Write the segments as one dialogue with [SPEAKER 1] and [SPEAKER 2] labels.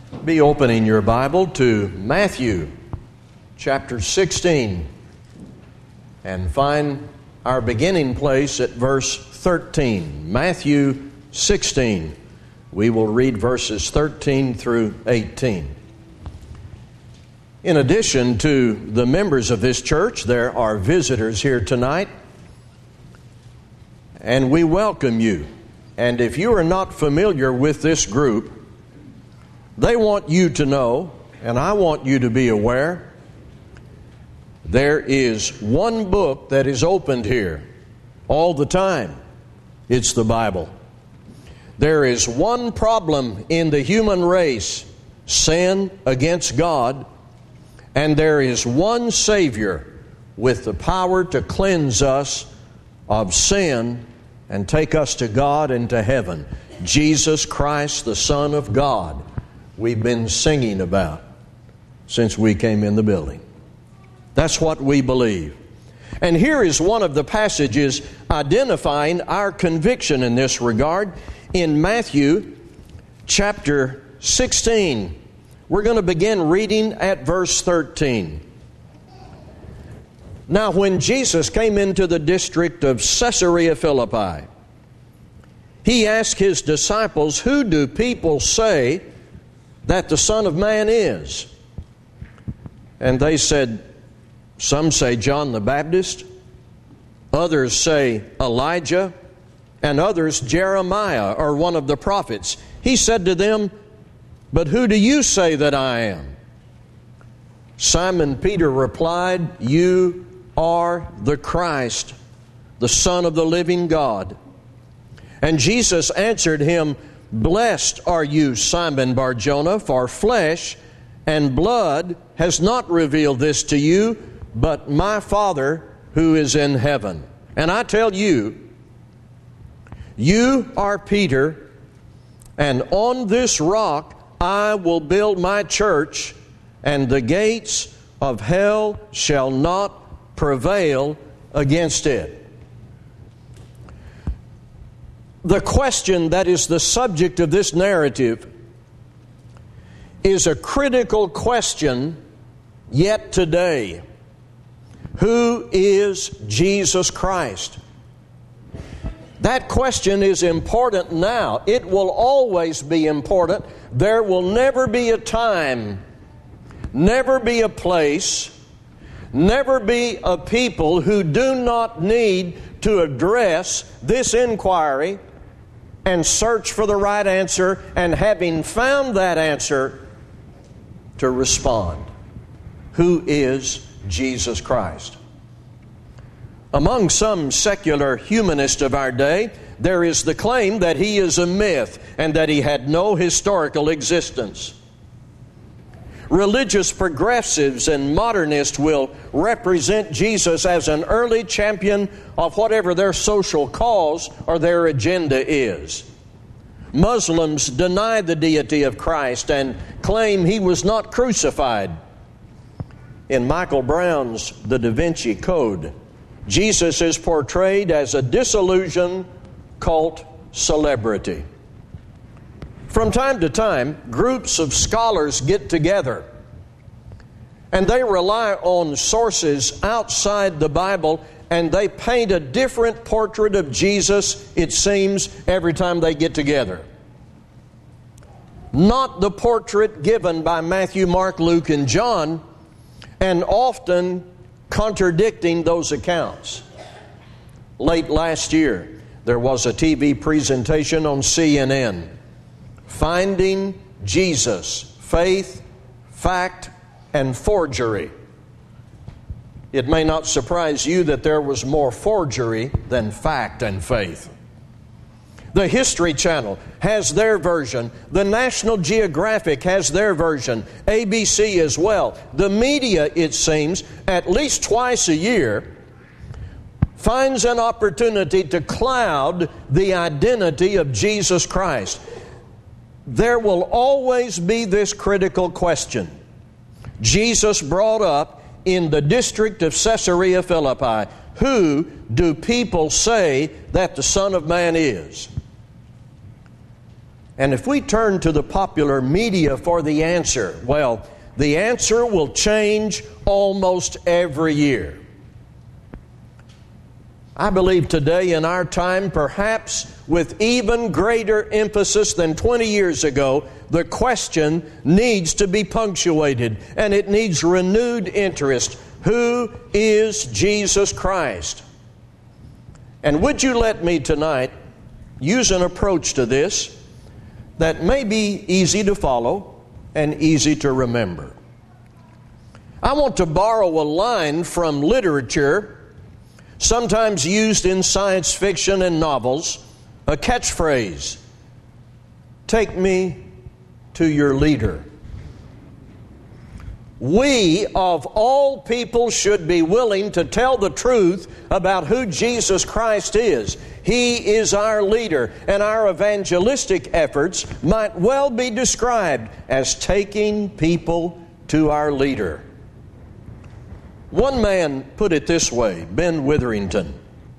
[SPEAKER 1] Be opening your Bible to Matthew chapter 16 and find our beginning place at verse 13. Matthew 16. We will read verses 13 through 18. In addition to the members of this church, there are visitors here tonight, and we welcome you. And if you are not familiar with this group, they want you to know, and I want you to be aware, there is one book that is opened here all the time. It's the Bible. There is one problem in the human race, sin against God, and there is one Savior with the power to cleanse us of sin and take us to God and to heaven. Jesus Christ, the Son of God, we've been singing about since we came in the building. That's what we believe. And here is one of the passages identifying our conviction in this regard in Matthew chapter 16. We're going to begin reading at verse 13. Now, when Jesus came into the district of Caesarea Philippi, He asked His disciples, "Who do people say that the Son of Man is?" And they said, "Some say John the Baptist, others say Elijah, and others Jeremiah or one of the prophets." He said to them, "But who do you say that I am?" Simon Peter replied, "You are the Christ, the Son of the living God." And Jesus answered him, "Blessed are you, Simon Bar-Jonah, for flesh and blood has not revealed this to you, but my Father who is in heaven. And I tell you, you are Peter, and on this rock I will build my church, and the gates of hell shall not prevail against it." The question that is the subject of this narrative is a critical question yet today. Who is Jesus Christ? That question is important now. It will always be important. There will never be a time, never be a place, never be a people who do not need to address this inquiry and search for the right answer, and having found that answer, to respond. Who is Jesus Christ? Among some secular humanists of our day, there is the claim that He is a myth and that He had no historical existence. Religious progressives and modernists will represent Jesus as an early champion of whatever their social cause or their agenda is. Muslims deny the deity of Christ and claim He was not crucified. In Michael Brown's The Da Vinci Code, Jesus is portrayed as a disillusioned cult celebrity. From time to time, groups of scholars get together and they rely on sources outside the Bible, and they paint a different portrait of Jesus, it seems, every time they get together. Not the portrait given by Matthew, Mark, Luke, and John, and often contradicting those accounts. Late last year, there was a TV presentation on CNN, Finding Jesus, Faith, Fact, and Forgery. It may not surprise you that there was more forgery than fact and faith. The History Channel has their version. The National Geographic has their version. ABC as well. The media, it seems, at least twice a year, finds an opportunity to cloud the identity of Jesus Christ. There will always be this critical question. Jesus brought up in the district of Caesarea Philippi, who do people say that the Son of Man is? And if we turn to the popular media for the answer, well, the answer will change almost every year. I believe today in our time, perhaps with even greater emphasis than 20 years ago, the question needs to be punctuated, and it needs renewed interest. Who is Jesus Christ? And would you let me tonight use an approach to this that may be easy to follow and easy to remember. I want to borrow a line from literature, sometimes used in science fiction and novels, a catchphrase: take me to your leader. We, of all people, should be willing to tell the truth about who Jesus Christ is. He is our leader, and our evangelistic efforts might well be described as taking people to our leader. One man put it this way, Ben Witherington: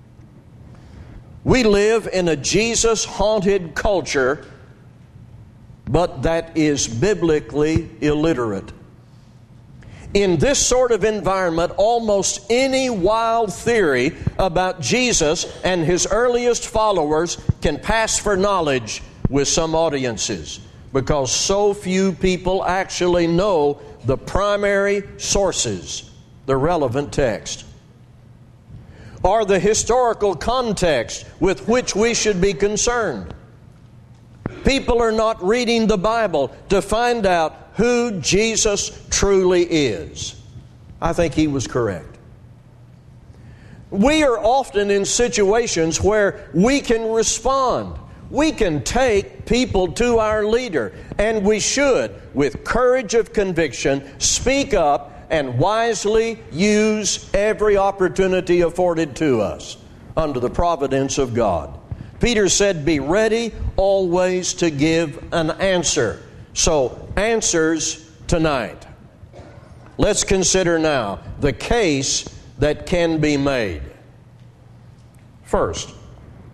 [SPEAKER 1] we live in a Jesus-haunted culture, but that is biblically illiterate. In this sort of environment, almost any wild theory about Jesus and His earliest followers can pass for knowledge with some audiences, because so few people actually know the primary sources, the relevant text, or the historical context with which we should be concerned. People are not reading the Bible to find out who Jesus truly is. I think he was correct. We are often in situations where we can respond. We can take people to our leader, and we should, with courage of conviction, speak up and wisely use every opportunity afforded to us under the providence of God. Peter said, be ready always to give an answer. So, answers tonight. Let's consider now the case that can be made. First,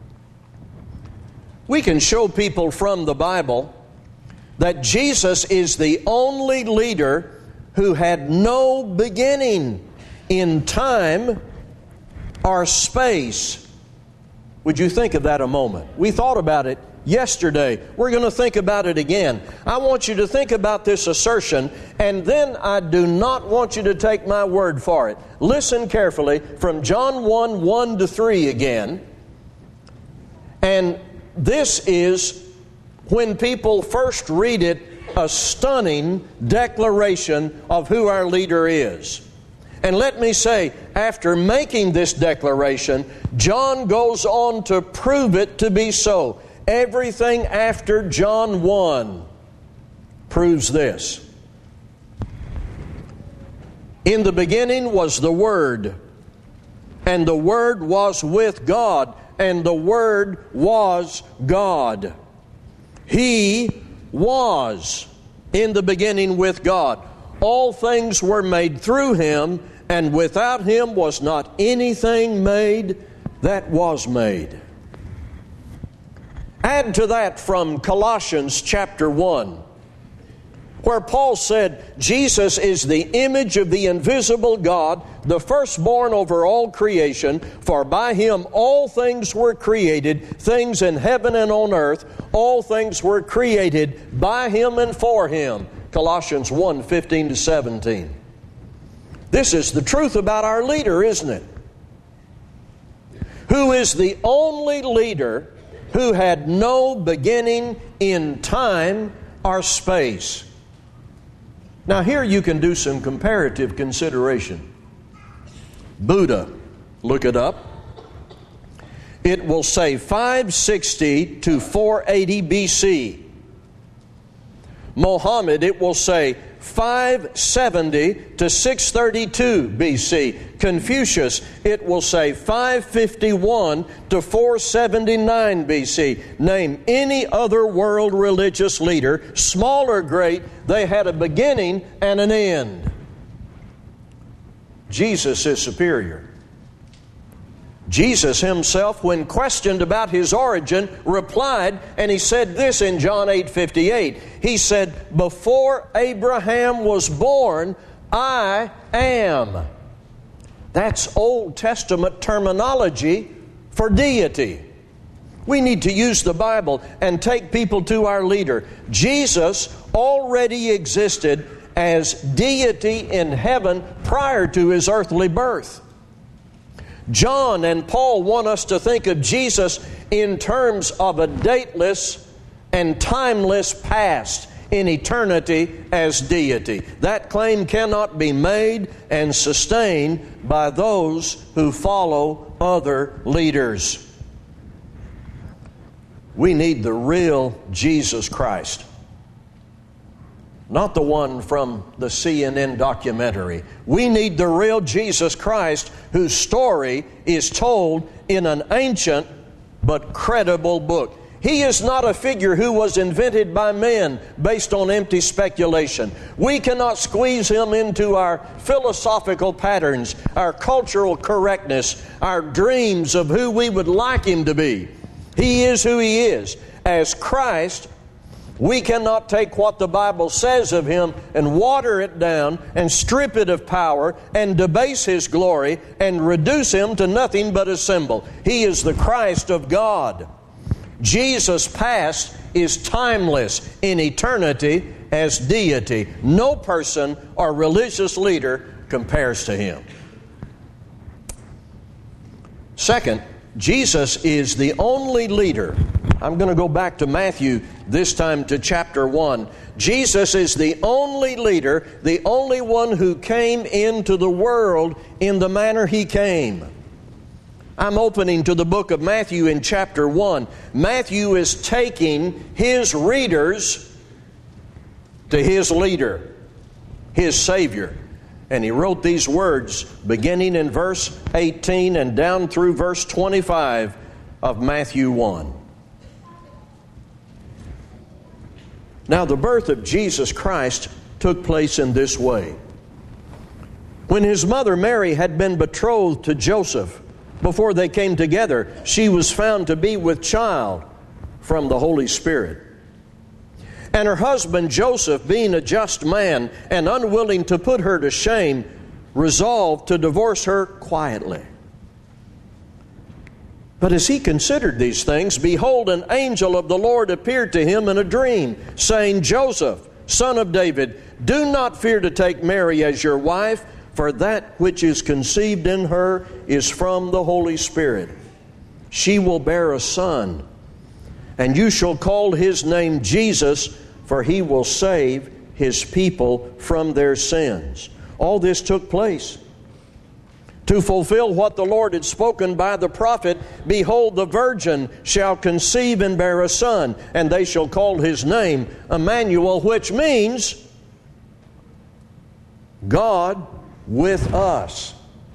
[SPEAKER 1] we can show people from the Bible that Jesus is the only leader who had no beginning in time or space. Would you think of that a moment? We thought about it yesterday. We're going to think about it again. I want you to think about this assertion, and then I do not want you to take my word for it. Listen carefully from John 1:1-3 again. And this is, when people first read it, a stunning declaration of who our leader is. And let me say, after making this declaration, John goes on to prove it to be so. Everything after John 1 proves this. In the beginning was the Word, and the Word was with God, and the Word was God. He was in the beginning with God. All things were made through Him, and without Him was not anything made that was made. Add to that from Colossians chapter 1, where Paul said, Jesus is the image of the invisible God, the firstborn over all creation, for by Him all things were created, things in heaven and on earth, all things were created by Him and for Him. Colossians 1:15-17. This is the truth about our leader, isn't it? Who is the only leader who had no beginning in time or space. Now here you can do some comparative consideration. Buddha, look it up. It will say 560 to 480 BC. Mohammed, it will say 570 to 632 BC. Confucius, it will say 551 to 479 BC. Name any other world religious leader, small or great, they had a beginning and an end. Jesus is superior. Jesus himself, when questioned about his origin, replied, and he said this in John 8:58. He said, "Before Abraham was born, I am." That's Old Testament terminology for deity. We need to use the Bible and take people to our leader. Jesus already existed as deity in heaven prior to his earthly birth. John and Paul want us to think of Jesus in terms of a dateless and timeless past in eternity as deity. That claim cannot be made and sustained by those who follow other leaders. We need the real Jesus Christ, not the one from the CNN documentary. We need the real Jesus Christ, whose story is told in an ancient but credible book. He is not a figure who was invented by men based on empty speculation. We cannot squeeze him into our philosophical patterns, our cultural correctness, our dreams of who we would like him to be. He is who he is. As Christ, we cannot take what the Bible says of him and water it down and strip it of power and debase his glory and reduce him to nothing but a symbol. He is the Christ of God. Jesus' past is timeless in eternity as deity. No person or religious leader compares to him. Second, Jesus is the only leader. I'm going to go back to Matthew, this time to chapter 1. Jesus is the only leader, the only one who came into the world in the manner he came. I'm opening to the book of Matthew in chapter 1. Matthew is taking his readers to his leader, his Savior. And he wrote these words beginning in verse 18 and down through verse 25 of Matthew 1. Now, the birth of Jesus Christ took place in this way. When his mother Mary had been betrothed to Joseph, before they came together, she was found to be with child from the Holy Spirit. And her husband Joseph, being a just man and unwilling to put her to shame, resolved to divorce her quietly. But as he considered these things, behold, an angel of the Lord appeared to him in a dream, saying, Joseph, son of David, do not fear to take Mary as your wife, for that which is conceived in her is from the Holy Spirit. She will bear a son, and you shall call his name Jesus, for he will save his people from their sins. All this took place to fulfill what the Lord had spoken by the prophet. Behold, the virgin shall conceive and bear a son, and they shall call his name Emmanuel, which means God with us.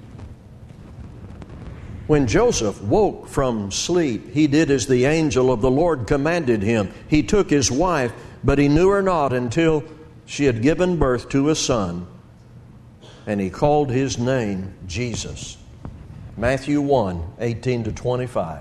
[SPEAKER 1] When Joseph woke from sleep, he did as the angel of the Lord commanded him. He took his wife, but he knew her not until she had given birth to a son, and he called his name Jesus. Matthew 1, 18 to 25.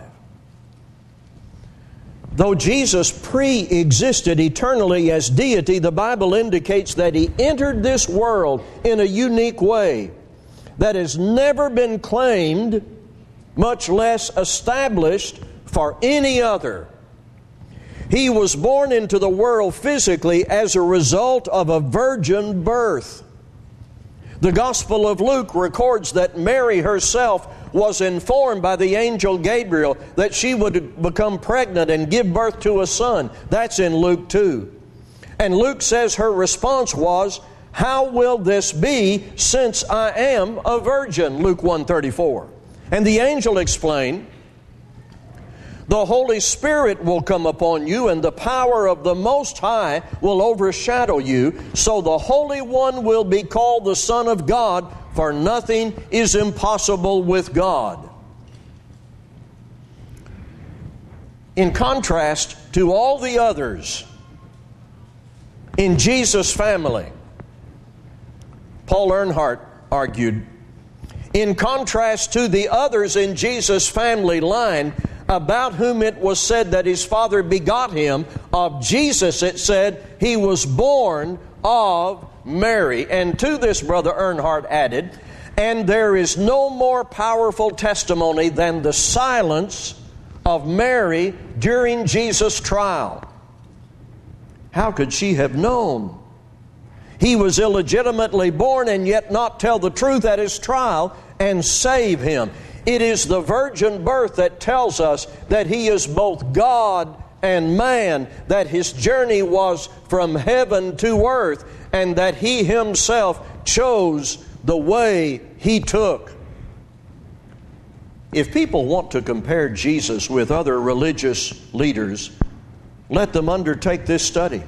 [SPEAKER 1] Though Jesus pre-existed eternally as deity, the Bible indicates that he entered this world in a unique way that has never been claimed, much less established, for any other. He was born into the world physically as a result of a virgin birth. The Gospel of Luke records that Mary herself was informed by the angel Gabriel that she would become pregnant and give birth to a son. That's in Luke 2. And Luke says her response was, how will this be since I am a virgin? Luke 1:34. And the angel explained, the Holy Spirit will come upon you, and the power of the Most High will overshadow you. So the Holy One will be called the Son of God, for nothing is impossible with God. In contrast to all the others in Jesus' family, Paul Earnhardt argued, In contrast to the others in Jesus' family line, about whom it was said that his father begot him, of Jesus it said he was born of Mary. And to this, Brother Earnhardt added, and there is no more powerful testimony than the silence of Mary during Jesus' trial. How could she have known? He was illegitimately born and yet not tell the truth at his trial and save him. It is the virgin birth that tells us that he is both God and man, that his journey was from heaven to earth, and that he himself chose the way he took. If people want to compare Jesus with other religious leaders, let them undertake this study.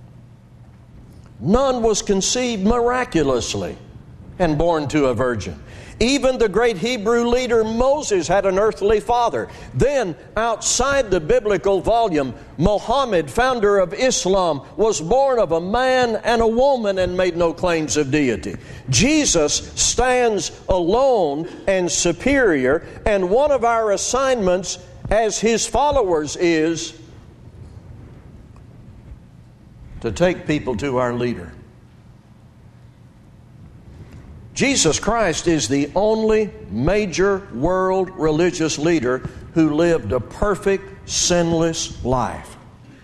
[SPEAKER 1] None was conceived miraculously and born to a virgin. Even the great Hebrew leader Moses had an earthly father. Then, outside the biblical volume, Muhammad, founder of Islam, was born of a man and a woman and made no claims of deity. Jesus stands alone and superior, and one of our assignments as his followers is to take people to our leader. Jesus Christ is the only major world religious leader who lived a perfect, sinless life.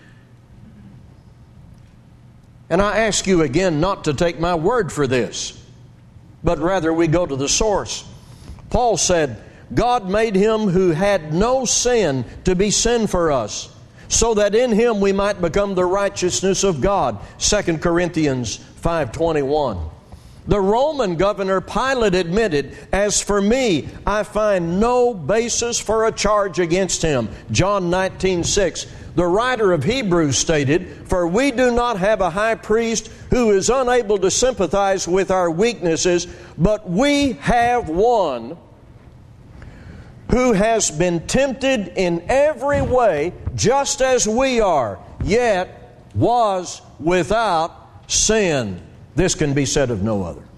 [SPEAKER 1] And I ask you again not to take my word for this, but rather we go to the source. Paul said, God made him who had no sin to be sin for us, so that in him we might become the righteousness of God. 2 Corinthians 5:21. The Roman governor Pilate admitted, as for me, I find no basis for a charge against him. John 19:6. The writer of Hebrews stated, for we do not have a high priest who is unable to sympathize with our weaknesses, but we have one who has been tempted in every way, just as we are, yet was without sin. This can be said of no other.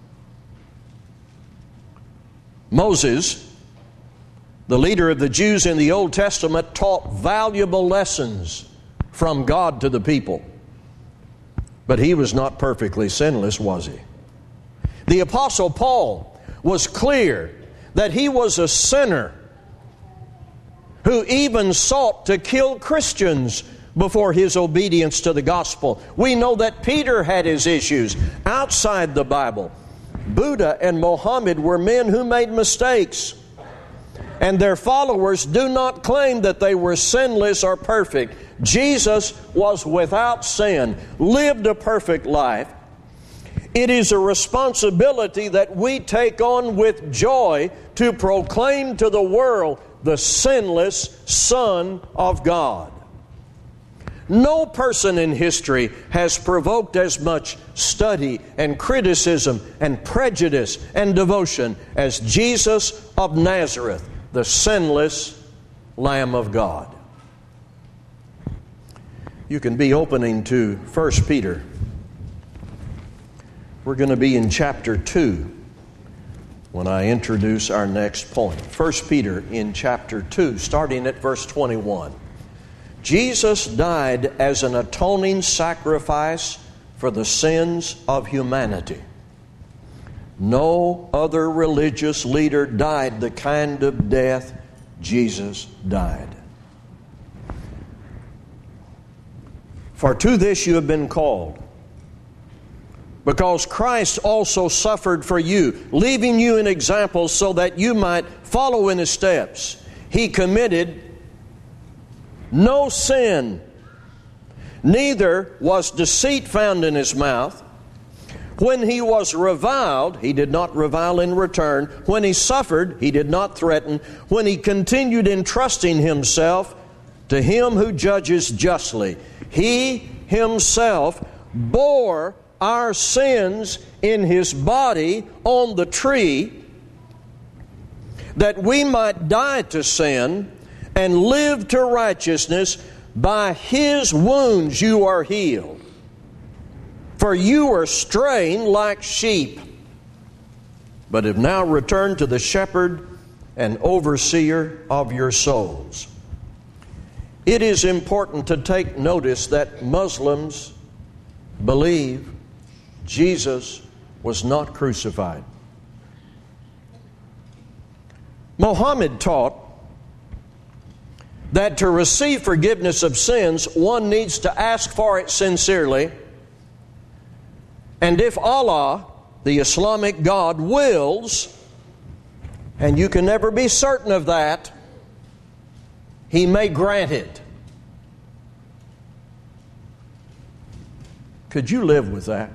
[SPEAKER 1] Moses, the leader of the Jews in the Old Testament, taught valuable lessons from God to the people. But he was not perfectly sinless, was he? The Apostle Paul was clear that he was a sinner who even sought to kill Christians before his obedience to the gospel. We know that Peter had his issues outside the Bible. Buddha and Mohammed were men who made mistakes, and their followers do not claim that they were sinless or perfect. Jesus was without sin, lived a perfect life. It is a responsibility that we take on with joy to proclaim to the world the sinless Son of God. No person in history has provoked as much study and criticism and prejudice and devotion as Jesus of Nazareth, the sinless Lamb of God. You can be opening to 1 Peter. We're going to be in chapter 2 when I introduce our next point. 1 Peter in chapter 2, starting at verse 21. Jesus died as an atoning sacrifice for the sins of humanity. No other religious leader died the kind of death Jesus died. For to this you have been called, because Christ also suffered for you, leaving you an example so that you might follow in his steps. He committed no sin, neither was deceit found in his mouth. When he was reviled, he did not revile in return. When he suffered, he did not threaten. When he continued entrusting himself to him who judges justly, he himself bore our sins in his body on the tree, that we might die to sin and live to righteousness. By his wounds you are healed. For you are straying like sheep, but have now returned to the shepherd and overseer of your souls. It is important to take notice that Muslims believe Jesus was not crucified. Muhammad taught that to receive forgiveness of sins, one needs to ask for it sincerely. And if Allah, the Islamic God, wills, and you can never be certain of that, He may grant it. Could you live with that?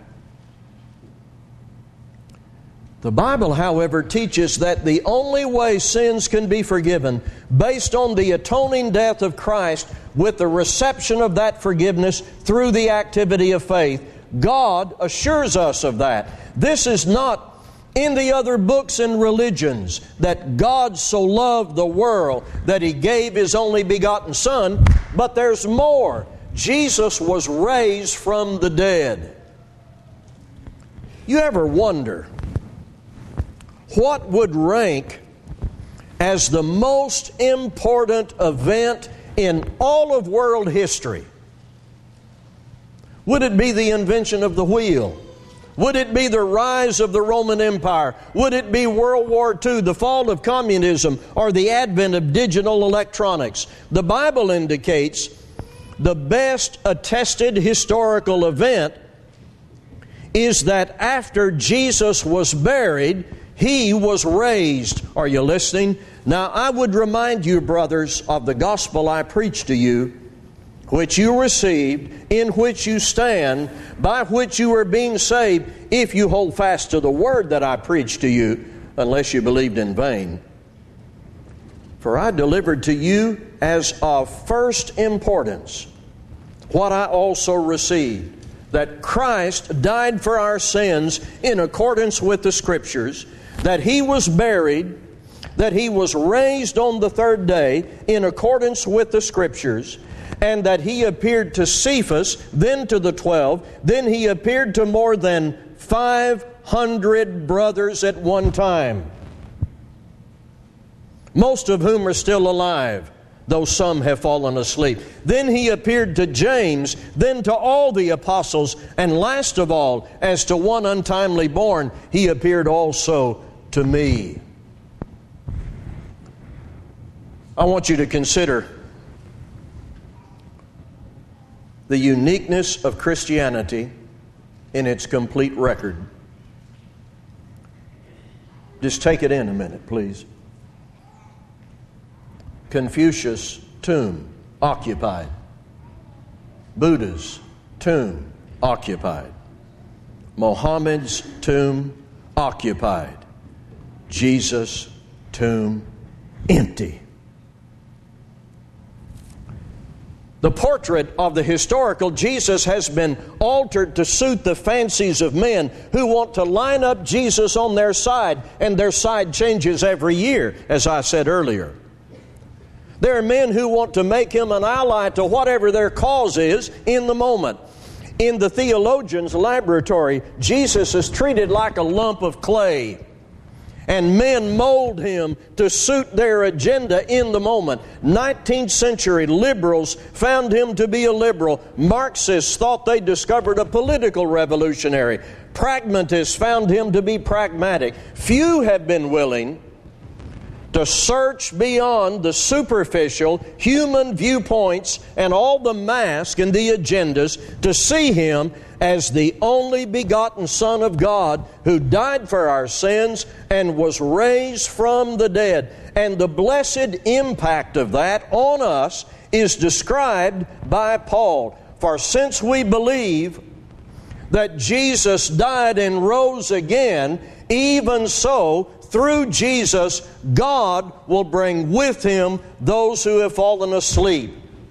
[SPEAKER 1] The Bible, however, teaches that the only way sins can be forgiven, based on the atoning death of Christ, with the reception of that forgiveness through the activity of faith. God assures us of that. This is not in the other books and religions, that God so loved the world that He gave His only begotten Son, but there's more. Jesus was raised from the dead. You ever wonder what would rank as the most important event in all of world history? Would it be the invention of the wheel? Would it be the rise of the Roman Empire? Would it be World War II, the fall of communism, or the advent of digital electronics? The Bible indicates the best attested historical event is that after Jesus was buried, He was raised. Are you listening? Now, I would remind you, brothers, of the gospel I preached to you, which you received, in which you stand, by which you are being saved, if you hold fast to the word that I preached to you, unless you believed in vain. For I delivered to you as of first importance what I also received, that Christ died for our sins in accordance with the Scriptures, that He was buried, that He was raised on the third day in accordance with the Scriptures, and that He appeared to Cephas, then to the 12, then He appeared to more than 500 brothers at one time, most of whom are still alive, though some have fallen asleep. Then He appeared to James, then to all the apostles, and last of all, as to one untimely born, He appeared also to me. I want you to consider the uniqueness of Christianity in its complete record. Just take it in a minute, please. Confucius' tomb occupied. Buddha's tomb occupied. Muhammad's tomb occupied. Jesus' tomb empty. The portrait of the historical Jesus has been altered to suit the fancies of men who want to line up Jesus on their side, and their side changes every year, as I said earlier. There are men who want to make Him an ally to whatever their cause is in the moment. In the theologian's laboratory, Jesus is treated like a lump of clay, and men mold Him to suit their agenda in the moment. 19th century liberals found Him to be a liberal. Marxists thought they discovered a political revolutionary. Pragmatists found Him to be pragmatic. Few have been willing to search beyond the superficial human viewpoints and all the mask and the agendas to see Him as the only begotten Son of God who died for our sins and was raised from the dead. And the blessed impact of that on us is described by Paul. For since we believe that Jesus died and rose again, even so, through Jesus, God will bring with Him those who have fallen asleep.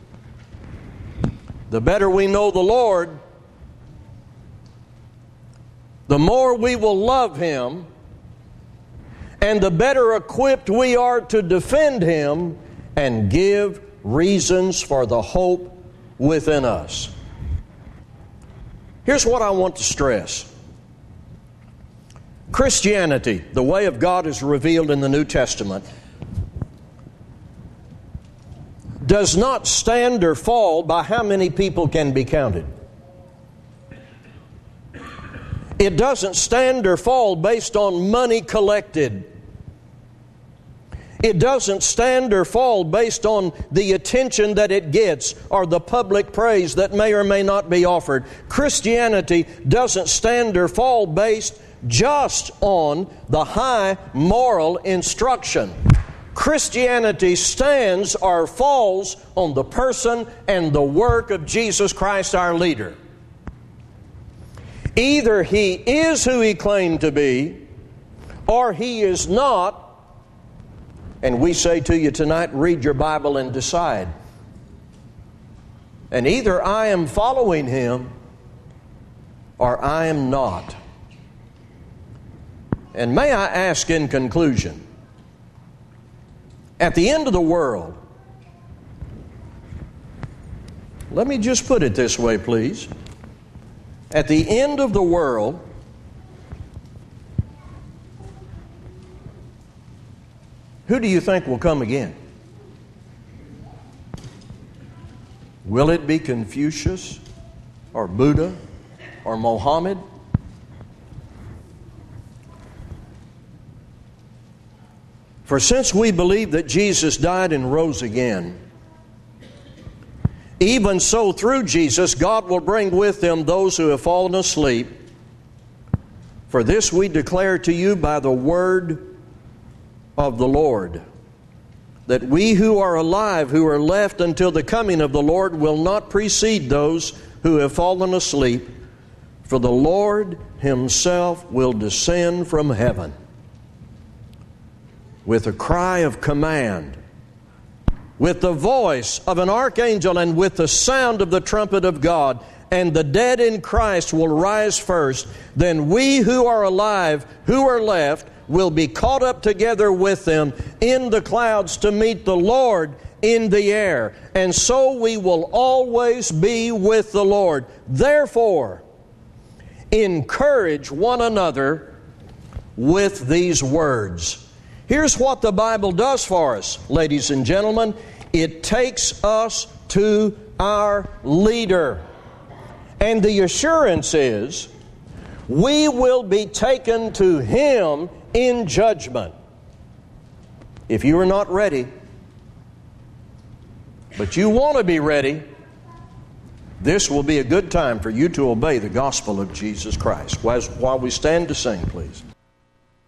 [SPEAKER 1] The better we know the Lord, the more we will love Him, and the better equipped we are to defend Him and give reasons for the hope within us. Here's what I want to stress. Christianity, the way of God as revealed in the New Testament, does not stand or fall by how many people can be counted. It doesn't stand or fall based on money collected. It doesn't stand or fall based on the attention that it gets or the public praise that may or may not be offered. Christianity doesn't stand or fall based just on the high moral instruction. Christianity stands or falls on the person and the work of Jesus Christ, our leader. Either He is who He claimed to be, or He is not. And we say to you tonight, read your Bible and decide. And either I am following Him, or I am not. And may I ask in conclusion, at the end of the world, let me just put it this way, please. At the end of the world, who do you think will come again? Will it be Confucius or Buddha or Mohammed? For since we believe that Jesus died and rose again, even so through Jesus God will bring with Him those who have fallen asleep. For this we declare to you by the word of the Lord, that we who are alive, who are left until the coming of the Lord, will not precede those who have fallen asleep. For the Lord Himself will descend from heaven with a cry of command, with the voice of an archangel, and with the sound of the trumpet of God. And the dead in Christ will rise first. Then we who are alive, who are left, will be caught up together with them in the clouds to meet the Lord in the air. And so we will always be with the Lord. Therefore, encourage one another with these words. Here's what the Bible does for us, ladies and gentlemen. It takes us to our leader. And the assurance is, we will be taken to Him in judgment. If you are not ready, but you want to be ready, this will be a good time for you to obey the gospel of Jesus Christ. While we stand to sing, please.